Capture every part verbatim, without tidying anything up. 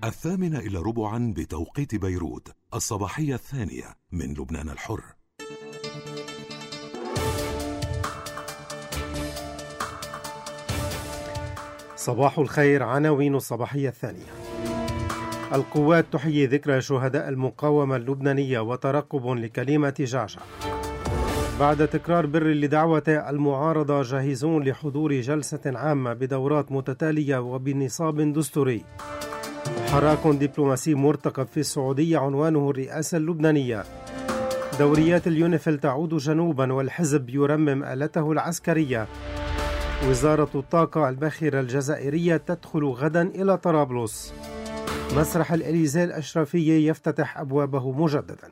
الثامنة إلى ربعا بتوقيت بيروت، الصباحية الثانية من لبنان الحر. صباح الخير. عناوين الصباحية الثانية: القوات تحيي ذكرى شهداء المقاومة اللبنانية وترقب لكلمة جعجع. بعد تكرار بر لدعوة المعارضة جاهزون لحضور جلسة عامة بدورات متتالية وبنصاب دستوري. حراك دبلوماسي مرتقب في السعودية عنوانه الرئاسة اللبنانية. دوريات اليونيفيل تعود جنوبا والحزب يرمم آلته العسكرية. وزارة الطاقة الباخرة الجزائرية تدخل غدا إلى طرابلس. مسرح الإليزيه الأشرفية يفتتح أبوابه مجددا.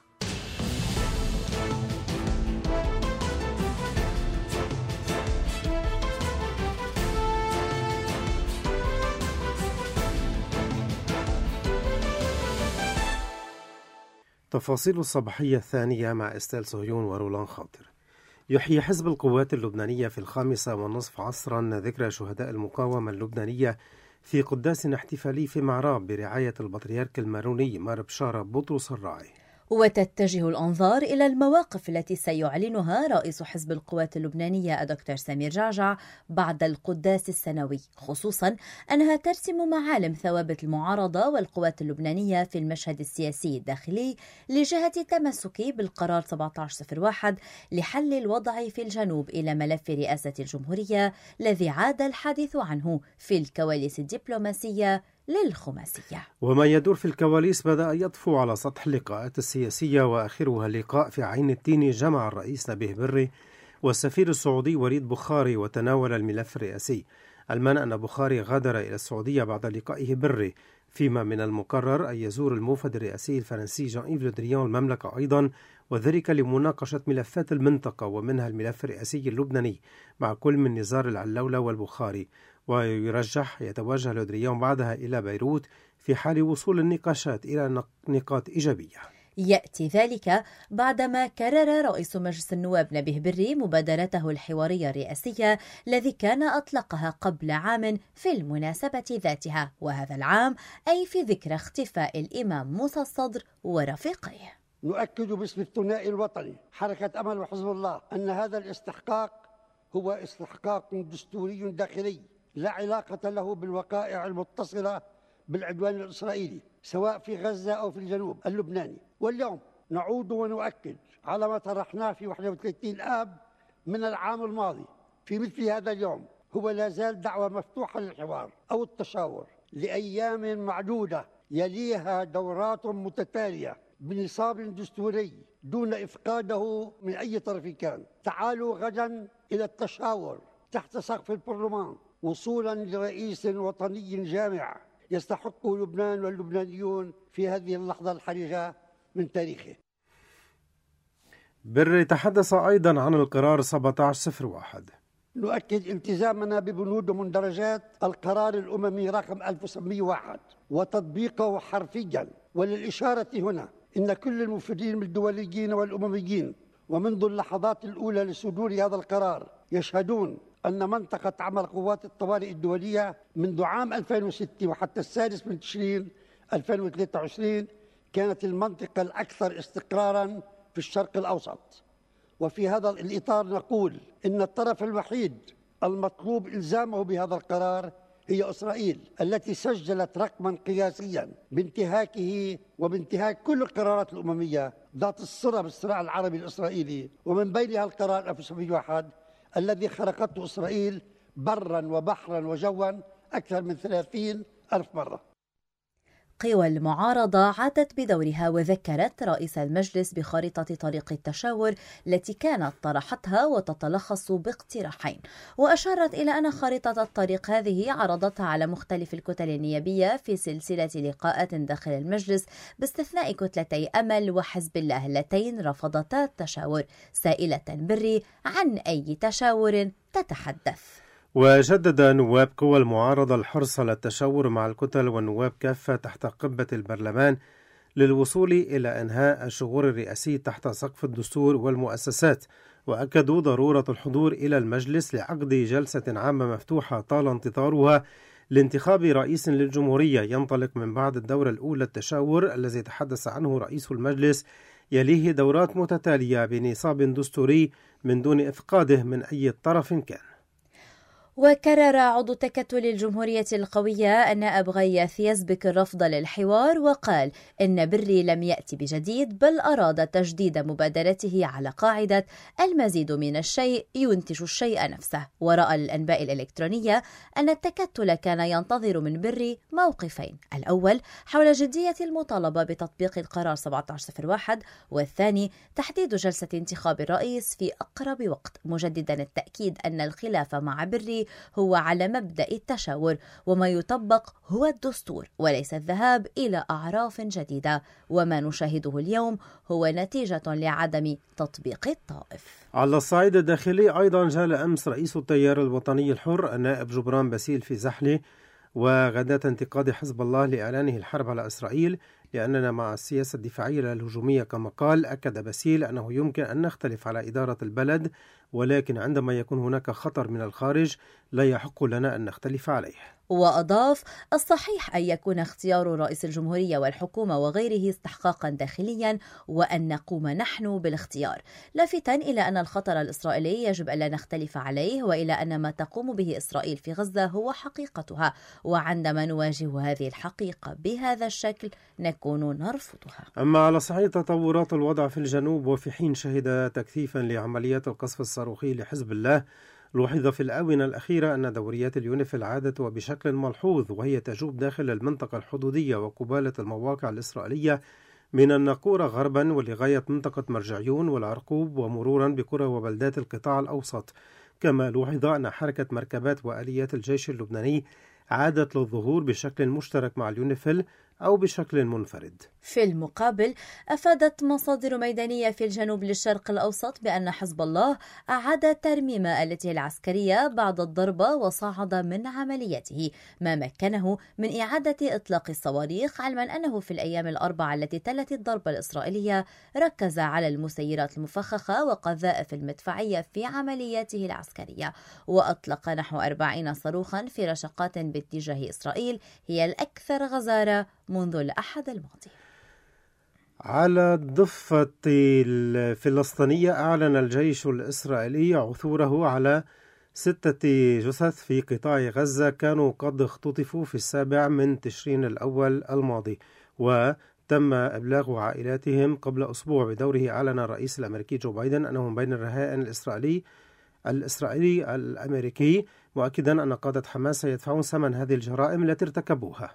تفاصيل الصباحية الثانية مع استيل صهيون ورولان خاطر. يحيي حزب القوات اللبنانية في الخامسة والنصف عصرا ذكرى شهداء المقاومة اللبنانية في قداس احتفالي في معراب برعاية البطريرك الماروني مار بشارة بطرس الراعي. وتتجه الأنظار إلى المواقف التي سيعلنها رئيس حزب القوات اللبنانية الدكتور سمير جعجع بعد القداس السنوي، خصوصا أنها ترسم معالم ثوابت المعارضة والقوات اللبنانية في المشهد السياسي الداخلي لجهة تمسك بالقرار سبعة عشر صفر واحد لحل الوضع في الجنوب إلى ملف رئاسة الجمهورية الذي عاد الحديث عنه في الكواليس الدبلوماسية للخماسية. وما يدور في الكواليس بدأ يطفو على سطح اللقاءات السياسية، وآخرها لقاء في عين التين جمع الرئيس نبيه بري والسفير السعودي وليد بخاري وتناول الملف الرئاسي. المعنى أن بخاري غادر إلى السعودية بعد لقائه بري، فيما من المقرر أن يزور الموفد الرئاسي الفرنسي جان إيف لو دريان المملكة أيضا، وذلك لمناقشة ملفات المنطقة ومنها الملف الرئاسي اللبناني مع كل من نزار العلولة والبخاري. ويرجح يتوجه لو دريان بعدها إلى بيروت في حال وصول النقاشات إلى نقاط إيجابية. يأتي ذلك بعدما كرر رئيس مجلس النواب نبيه بري مبادرته الحوارية الرئاسية الذي كان أطلقها قبل عام في المناسبة ذاتها، وهذا العام أي في ذكرى اختفاء الإمام موسى الصدر ورفيقيه. نؤكد باسم الثنائي الوطني حركة أمل وحزب الله أن هذا الاستحقاق هو استحقاق دستوري داخلي لا علاقة له بالوقائع المتصلة بالعدوان الإسرائيلي سواء في غزة أو في الجنوب اللبناني. واليوم نعود ونؤكد على ما طرحناه في واحد وثلاثين آب من العام الماضي في مثل هذا اليوم، هو لا زال دعوة مفتوحة للحوار أو التشاور لأيام معدودة يليها دورات متتالية بنصاب دستوري دون إفقاده من أي طرف كان. تعالوا غدا إلى التشاور تحت سقف البرلمان وصولا لرئيس وطني جامع يستحقه لبنان واللبنانيون في هذه اللحظة الحرجة من تاريخه. بري تحدث أيضا عن القرار سبعة عشر صفر واحد. نؤكد التزامنا ببنود ومندرجات القرار الأممي رقم ألف وسبعمئة وواحد وتطبيقه حرفيا. وللإشارة هنا إن كل المفيدين من الدوليين والأمميين ومنذ اللحظات الأولى لصدور هذا القرار يشهدون أن منطقة عمل قوات الطوارئ الدولية منذ عام ألفين وستة وحتى السادس من تشرين ألفين وثلاثة وعشرين كانت المنطقة الأكثر استقراراً في الشرق الأوسط. وفي هذا الإطار نقول إن الطرف الوحيد المطلوب إلزامه بهذا القرار هي إسرائيل التي سجلت رقماً قياسياً بانتهاكه وبانتهاك كل القرارات الأممية ذات الصلة بالصراع العربي الإسرائيلي، ومن بينها القرار ألف وسبعمئة وواحد الذي خرقته إسرائيل برا وبحرا وجوا أكثر من ثلاثين ألف مرة. قوى المعارضة عادت بدورها وذكرت رئيس المجلس بخارطة طريق التشاور التي كانت طرحتها وتتلخص باقتراحين، وأشارت إلى أن خارطة الطريق هذه عرضتها على مختلف الكتل النيابية في سلسلة لقاءات داخل المجلس باستثناء كتلتي أمل وحزب الله اللتين رفضتا التشاور، سائلة بري عن أي تشاور تتحدث. وجدد نواب قوى المعارضة الحرص على التشاور مع الكتل والنواب كافة تحت قبة البرلمان للوصول إلى إنهاء الشغور الرئاسي تحت سقف الدستور والمؤسسات، وأكدوا ضرورة الحضور إلى المجلس لعقد جلسة عامة مفتوحة طال انتظارها لانتخاب رئيس للجمهورية ينطلق من بعد الدورة الأولى التشاور الذي تحدث عنه رئيس المجلس، يليه دورات متتالية بنصاب دستوري من دون إفقاده من أي طرف كان. وكرر عضو تكتل الجمهورية القوية النائب غياث يسبك الرفض للحوار، وقال إن بري لم يأتي بجديد بل أراد تجديد مبادرته على قاعدة المزيد من الشيء ينتج الشيء نفسه. ورأى الأنباء الإلكترونية أن التكتل كان ينتظر من بري موقفين: الأول حول جدية المطالبة بتطبيق القرار سبعة عشر صفر واحد، والثاني تحديد جلسة انتخاب الرئيس في أقرب وقت، مجددا التأكيد أن الخلاف مع بري هو على مبدأ التشاور، وما يطبق هو الدستور وليس الذهاب إلى أعراف جديدة. وما نشاهده اليوم هو نتيجة لعدم تطبيق الطائف. على الصعيد الداخلي أيضا جال أمس رئيس التيار الوطني الحر النائب جبران باسيل في زحلة وغداة انتقاد حزب الله لإعلانه الحرب على إسرائيل لأننا مع السياسة الدفاعية الهجومية كما قال. أكد باسيل أنه يمكن أن نختلف على إدارة البلد، ولكن عندما يكون هناك خطر من الخارج لا يحق لنا أن نختلف عليه. وأضاف: الصحيح أن يكون اختيار رئيس الجمهورية والحكومة وغيره استحقاقا داخليا، وأن نقوم نحن بالاختيار، لافتا إلى أن الخطر الإسرائيلي يجب أن لا نختلف عليه، وإلى أن ما تقوم به إسرائيل في غزة هو حقيقتها، وعندما نواجه هذه الحقيقة بهذا الشكل نكون نرفضها. أما على صعيد تطورات الوضع في الجنوب، وفي حين شهد تكثيفا لعمليات القصف الصاروخي لحزب الله، لوحظ في الآونة الأخيرة أن دوريات اليونيفيل عادت وبشكل ملحوظ وهي تجوب داخل المنطقة الحدودية وقبالة المواقع الإسرائيلية من الناقورة غربا ولغاية منطقة مرجعيون والعرقوب ومرورا بقرى وبلدات القطاع الأوسط. كما لوحظ أن حركة مركبات وآليات الجيش اللبناني عادت للظهور بشكل مشترك مع اليونيفيل أو بشكل منفرد. في المقابل، أفادت مصادر ميدانية في الجنوب للشرق الأوسط بأن حزب الله أعاد ترميم آلته العسكرية بعد الضربة وصعد من عملياته، ما مكنه من إعادة إطلاق الصواريخ، علما أنه في الأيام الأربعة التي تلت الضربة الإسرائيلية ركز على المسيرات المفخخة وقذائف المدفعية في عملياته العسكرية، وأطلق نحو أربعين صاروخا في رشقات باتجاه إسرائيل هي الأكثر غزارة منذ الأحد الماضي. على الضفة الفلسطينية أعلن الجيش الإسرائيلي عثوره على ستة جثث في قطاع غزة كانوا قد اختطفوا في السابع من تشرين الأول الماضي، وتم إبلاغ عائلاتهم قبل أسبوع. بدوره أعلن الرئيس الأمريكي جو بايدن أنهم بين الرهائن الإسرائيلي الإسرائيلي الأمريكي، مؤكدا أن قادة حماس سيدفعون ثمن هذه الجرائم التي ارتكبوها.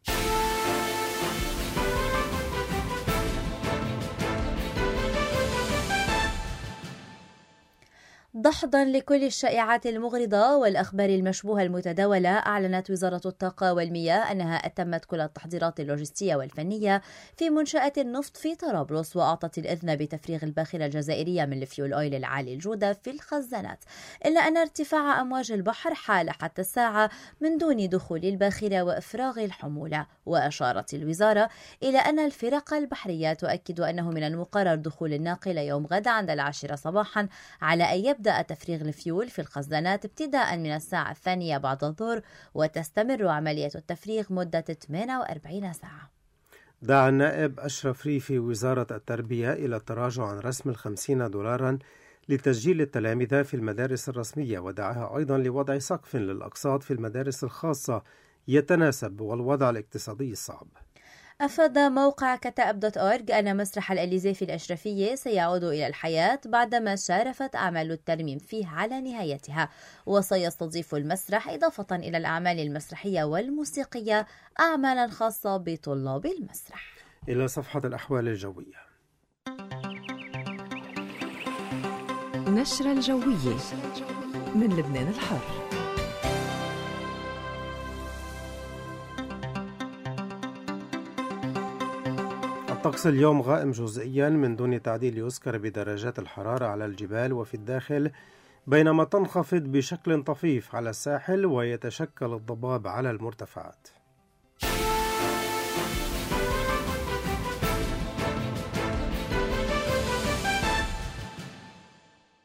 دحضا لكل الشائعات المغرضة والأخبار المشبوهة المتداولة، أعلنت وزارة الطاقة والمياه أنها أتمت كل التحضيرات اللوجستية والفنية في منشأة النفط في طرابلس، وأعطت الإذن بتفريغ الباخرة الجزائرية من الفيول أويل العالي الجودة في الخزانات، إلا أن ارتفاع أمواج البحر حال حتى الساعة من دون دخول الباخرة وإفراغ الحمولة. وأشارت الوزارة إلى أن الفرق البحرية تؤكد أنه من المقرر دخول الناقلة يوم غد عند العاشرة صباحا، على أن يبدأ تفريغ الفيول في الخزانات ابتداء من الساعة الثانية بعد الظهر، وتستمر عملية التفريغ مدة ثمانية وأربعين ساعة. دعا النائب أشرف ريفي وزارة التربية إلى التراجع عن رسم الخمسين دولارا لتسجيل التلامذة في المدارس الرسمية، ودعاها أيضا لوضع سقف للأقساط في المدارس الخاصة يتناسب والوضع الاقتصادي الصعب. أفاد موقع كتائب دوت أورج أن مسرح الأليزي في الأشرفية سيعود إلى الحياة بعدما شارفت أعمال الترميم فيه على نهايتها، وسيستضيف المسرح إضافة إلى الأعمال المسرحية والموسيقية أعمالا خاصة بطلاب المسرح. إلى صفحة الأحوال الجوية. نشرة الجوية من لبنان الحر. الطقس اليوم غائم جزئيا من دون تعديل يذكر بدرجات الحرارة على الجبال وفي الداخل، بينما تنخفض بشكل طفيف على الساحل ويتشكل الضباب على المرتفعات.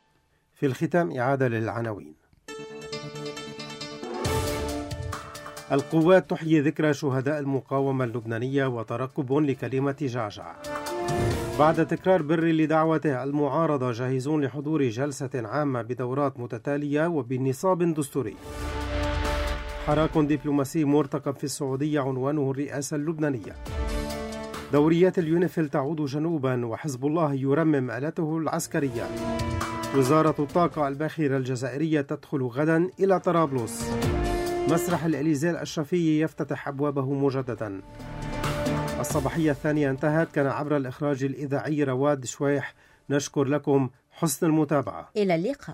في الختام إعادة للعناوين. القوات تحيي ذكرى شهداء المقاومة اللبنانية وترقب لكلمة جعجع. بعد تكرار بري لدعوته المعارضة جاهزون لحضور جلسة عامة بدورات متتالية وبنصاب دستوري. حراك دبلوماسي مرتقب في السعودية عنوانه الرئاسة اللبنانية. دوريات اليونيفيل تعود جنوبا وحزب الله يرمم آلته العسكرية. وزارة الطاقة الباخرة الجزائرية تدخل غدا إلى طرابلس. مسرح الإليزيه الأشرفي يفتتح أبوابه مجددا. الصباحية الثانية انتهت. كان عبر الإخراج الإذاعي رواد شويح. نشكر لكم حسن المتابعة. إلى اللقاء.